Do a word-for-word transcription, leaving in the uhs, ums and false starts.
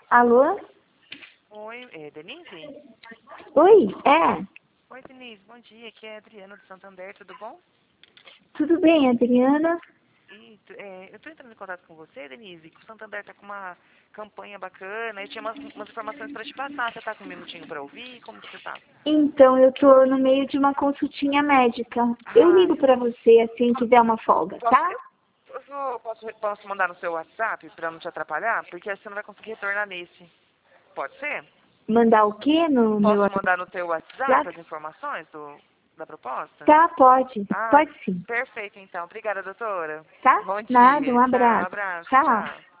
Alô? Oi, é Denise? Oi, é. Oi, Denise, bom dia. Aqui é a Adriana do Santander, tudo bom? Tudo bem, Adriana? E, é, eu estou entrando em contato com você, Denise, que o Santander está com uma campanha bacana e tinha umas, umas informações para te passar. Você está com um minutinho para ouvir? Como que você está? Então, eu tô no meio de uma consultinha médica. Eu ligo Ai, pra você assim que der uma folga, posso, tá? eu, eu vou- posso, posso mandar no seu WhatsApp para não te atrapalhar? Porque aí você não vai conseguir retornar nesse. Pode ser? Mandar o quê no meu Posso mandar no teu WhatsApp WhatsApp? as informações do, da proposta? Tá, pode. Ah, Pode sim, perfeito então. Obrigada, doutora. tá? Bom Nada, um dia. Tchau, abraço. abraço, Tchau. tchau.